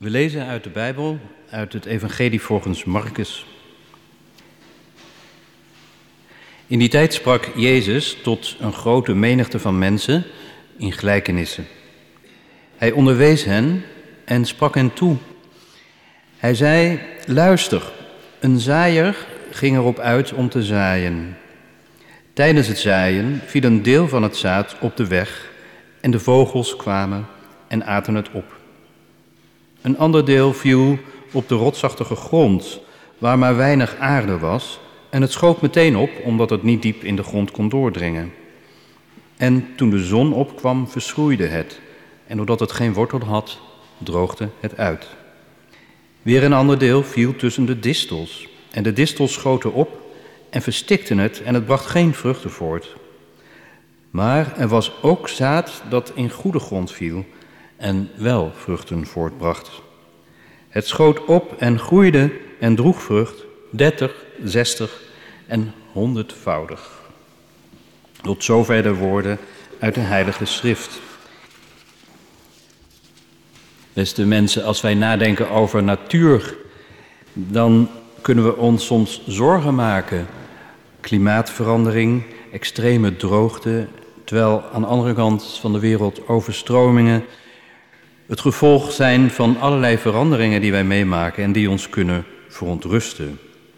We lezen uit de Bijbel, uit het Evangelie volgens Marcus. In die tijd sprak Jezus tot een grote menigte van mensen in gelijkenissen. Hij onderwees hen en sprak hen toe. Hij zei, luister, een zaaier ging erop uit om te zaaien. Tijdens het zaaien viel een deel van het zaad op de weg en de vogels kwamen en aten het op. Een ander deel viel op de rotsachtige grond, waar maar weinig aarde was, en het schoot meteen op, omdat het niet diep in de grond kon doordringen. En toen de zon opkwam, verschroeide het, en doordat het geen wortel had, droogde het uit. Weer een ander deel viel tussen de distels, en de distels schoten op en verstikten het, en het bracht geen vruchten voort. Maar er was ook zaad dat in goede grond viel en wel vruchten voortbracht. Het schoot op en groeide en droeg vrucht, 30, 60 en 100-voudig. Tot zover de woorden uit de Heilige Schrift. Beste mensen, als wij nadenken over natuur, dan kunnen we ons soms zorgen maken. Klimaatverandering, extreme droogte, terwijl aan de andere kant van de wereld overstromingen het gevolg zijn van allerlei veranderingen die wij meemaken en die ons kunnen verontrusten.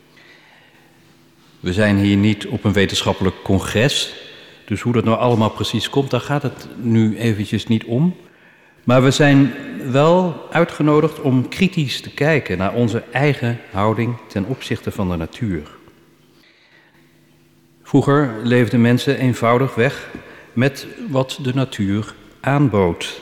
We zijn hier niet op een wetenschappelijk congres, dus hoe dat nou allemaal precies komt, daar gaat het nu eventjes niet om. Maar we zijn wel uitgenodigd om kritisch te kijken naar onze eigen houding ten opzichte van de natuur. Vroeger leefden mensen eenvoudig weg met wat de natuur aanbood.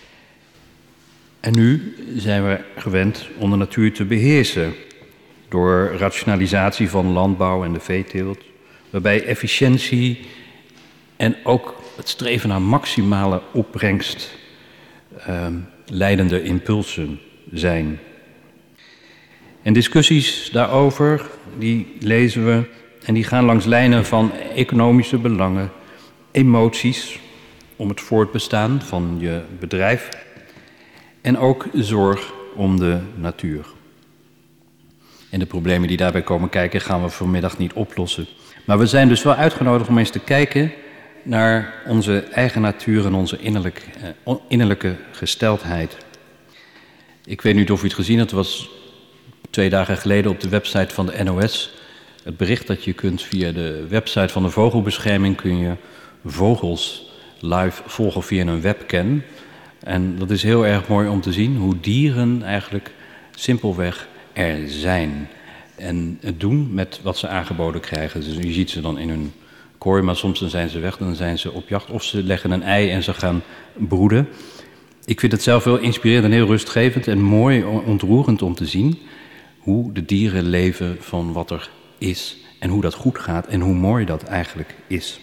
En nu zijn we gewend om de natuur te beheersen door rationalisatie van landbouw en de veeteelt, waarbij efficiëntie en ook het streven naar maximale opbrengst leidende impulsen zijn. En discussies daarover, die lezen we en die gaan langs lijnen van economische belangen, emoties om het voortbestaan van je bedrijf en ook zorg om de natuur. En de problemen die daarbij komen kijken gaan we vanmiddag niet oplossen. Maar we zijn dus wel uitgenodigd om eens te kijken naar onze eigen natuur en onze innerlijke gesteldheid. Ik weet niet of u het gezien hebt, het was 2 dagen geleden op de website van de NOS. Het bericht dat je kunt via de website van de Vogelbescherming kun je vogels live volgen via een webcam. En dat is heel erg mooi om te zien hoe dieren eigenlijk simpelweg er zijn. En het doen met wat ze aangeboden krijgen. Dus je ziet ze dan in hun kooi, maar soms dan zijn ze weg, dan zijn ze op jacht. Of ze leggen een ei en ze gaan broeden. Ik vind het zelf heel inspirerend en heel rustgevend en mooi, ontroerend om te zien hoe de dieren leven van wat er is en hoe dat goed gaat en hoe mooi dat eigenlijk is.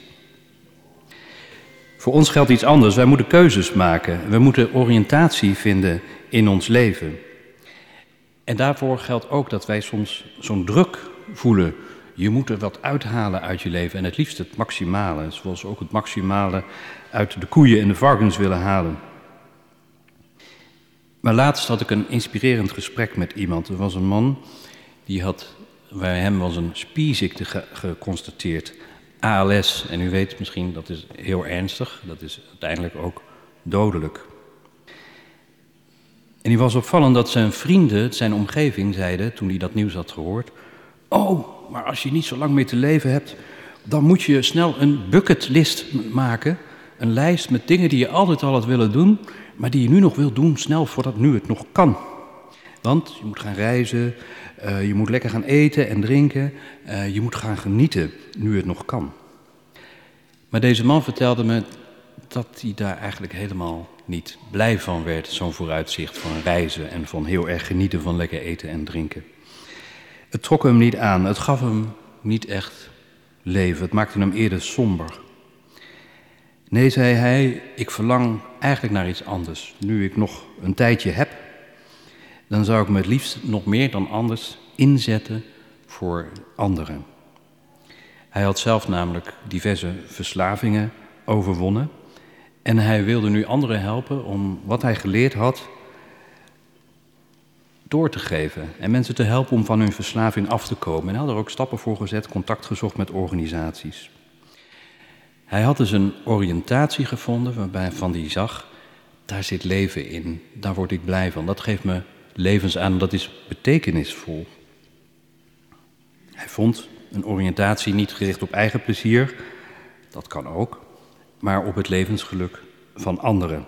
Voor ons geldt iets anders. Wij moeten keuzes maken. We moeten oriëntatie vinden in ons leven. En daarvoor geldt ook dat wij soms zo'n druk voelen. Je moet er wat uithalen uit je leven en het liefst het maximale. Zoals we ook het maximale uit de koeien en de varkens willen halen. Maar laatst had ik een inspirerend gesprek met iemand. Er was een man, bij hem was een spierziekte geconstateerd. ALS, en u weet misschien, dat is heel ernstig. Dat is uiteindelijk ook dodelijk. En die was opvallend dat zijn vrienden, zijn omgeving, zeiden, toen hij dat nieuws had gehoord: oh, maar als je niet zo lang meer te leven hebt, dan moet je snel een bucketlist maken. Een lijst met dingen die je altijd al had willen doen, maar die je nu nog wil doen, snel voordat nu het nog kan. Want je moet gaan reizen, je moet lekker gaan eten en drinken, je moet gaan genieten, nu het nog kan. Maar deze man vertelde me dat hij daar eigenlijk helemaal niet blij van werd, zo'n vooruitzicht van reizen en van heel erg genieten van lekker eten en drinken. Het trok hem niet aan, het gaf hem niet echt leven, het maakte hem eerder somber. Nee, zei hij, ik verlang eigenlijk naar iets anders. Nu ik nog een tijdje heb, dan zou ik me het liefst nog meer dan anders inzetten voor anderen. Hij had zelf namelijk diverse verslavingen overwonnen en hij wilde nu anderen helpen om wat hij geleerd had door te geven en mensen te helpen om van hun verslaving af te komen. En hij had er ook stappen voor gezet, contact gezocht met organisaties. Hij had dus een oriëntatie gevonden waarvan hij zag, daar zit leven in, daar word ik blij van. Dat geeft me levensadem, dat is betekenisvol. Hij vond een oriëntatie niet gericht op eigen plezier, dat kan ook, maar op het levensgeluk van anderen.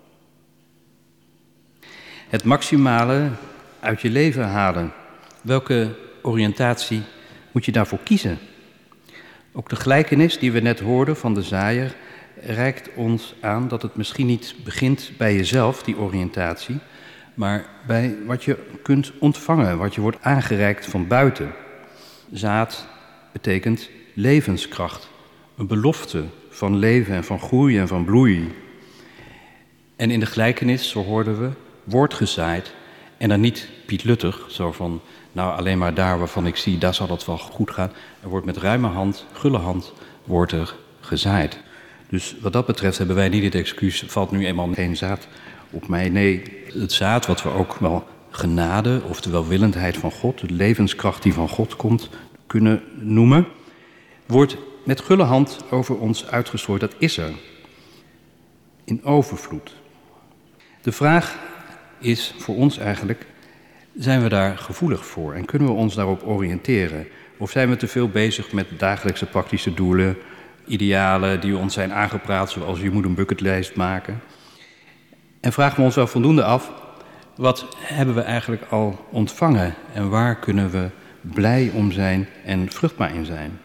Het maximale uit je leven halen. Welke oriëntatie moet je daarvoor kiezen? Ook de gelijkenis die we net hoorden van de zaaier reikt ons aan dat het misschien niet begint bij jezelf, die oriëntatie, maar bij wat je kunt ontvangen, wat je wordt aangereikt van buiten. Zaad betekent levenskracht, een belofte van leven en van groei en van bloei. En in de gelijkenis, zo hoorden we, wordt gezaaid en dan niet pietluttig, zo van, nou alleen maar daar waarvan ik zie, daar zal het wel goed gaan. Er wordt met ruime hand, gulle hand, wordt er gezaaid. Dus wat dat betreft hebben wij niet het excuus, valt nu eenmaal geen zaad op mij. Nee, het zaad wat we ook wel genade, of de welwillendheid van God, de levenskracht die van God komt, kunnen noemen, wordt met gulle hand over ons uitgestrooid. Dat is er. In overvloed. De vraag is voor ons eigenlijk, zijn we daar gevoelig voor en kunnen we ons daarop oriënteren? Of zijn we te veel bezig met dagelijkse praktische doelen, idealen die ons zijn aangepraat, zoals je moet een bucketlijst maken? En vragen we ons wel voldoende af, wat hebben we eigenlijk al ontvangen en waar kunnen we blij om zijn en vruchtbaar in zijn?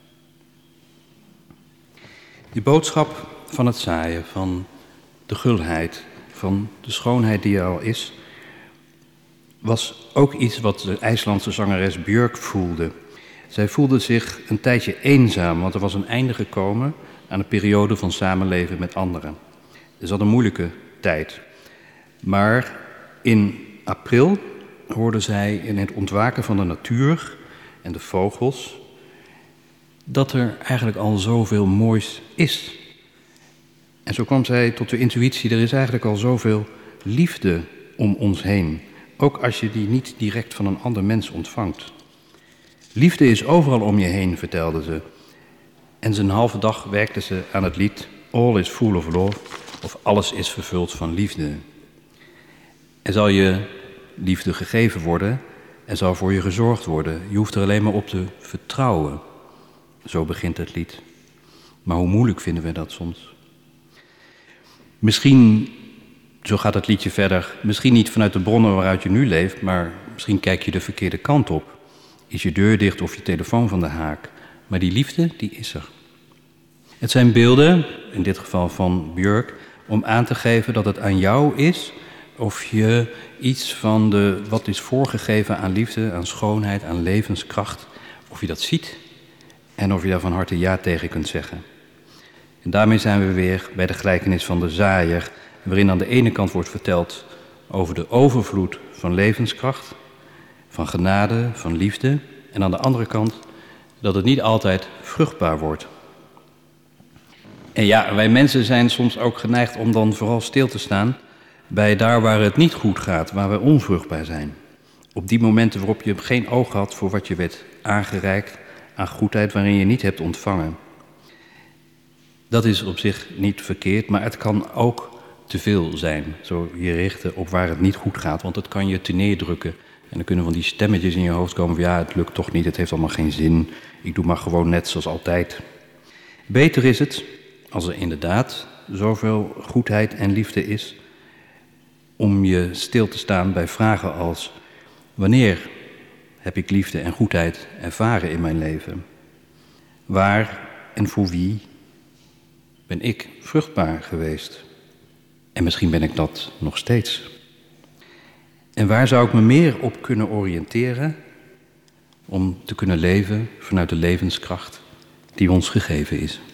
Die boodschap van het zaaien, van de gulheid, van de schoonheid die er al is, was ook iets wat de IJslandse zangeres Björk voelde. Zij voelde zich een tijdje eenzaam, want er was een einde gekomen aan een periode van samenleven met anderen. Ze had een moeilijke tijd. Maar in april hoorde zij in het ontwaken van de natuur en de vogels dat er eigenlijk al zoveel moois is. En zo kwam zij tot de intuïtie, er is eigenlijk al zoveel liefde om ons heen. Ook als je die niet direct van een ander mens ontvangt. Liefde is overal om je heen, vertelde ze. En een halve dag werkte ze aan het lied All is full of love, of alles is vervuld van liefde. Er zal je liefde gegeven worden, er zal voor je gezorgd worden. Je hoeft er alleen maar op te vertrouwen. Zo begint het lied. Maar hoe moeilijk vinden we dat soms? Misschien, zo gaat het liedje verder, misschien niet vanuit de bronnen waaruit je nu leeft, maar misschien kijk je de verkeerde kant op. Is je deur dicht of je telefoon van de haak. Maar die liefde, die is er. Het zijn beelden, in dit geval van Björk, om aan te geven dat het aan jou is of je iets van wat is voorgegeven aan liefde, aan schoonheid, aan levenskracht, of je dat ziet en of je daar van harte ja tegen kunt zeggen. En daarmee zijn we weer bij de gelijkenis van de zaaier, waarin aan de ene kant wordt verteld over de overvloed van levenskracht, van genade, van liefde, en aan de andere kant dat het niet altijd vruchtbaar wordt. En ja, wij mensen zijn soms ook geneigd om dan vooral stil te staan bij daar waar het niet goed gaat, waar we onvruchtbaar zijn. Op die momenten waarop je geen oog had voor wat je werd aangereikt aan goedheid waarin je niet hebt ontvangen. Dat is op zich niet verkeerd, maar het kan ook te veel zijn. Zo je richten op waar het niet goed gaat, want het kan je te neerdrukken. En dan kunnen van die stemmetjes in je hoofd komen van ja, het lukt toch niet, het heeft allemaal geen zin. Ik doe maar gewoon net zoals altijd. Beter is het, als er inderdaad zoveel goedheid en liefde is, om je stil te staan bij vragen als: wanneer heb ik liefde en goedheid ervaren in mijn leven? Waar en voor wie ben ik vruchtbaar geweest? En misschien ben ik dat nog steeds. En waar zou ik me meer op kunnen oriënteren om te kunnen leven vanuit de levenskracht die ons gegeven is?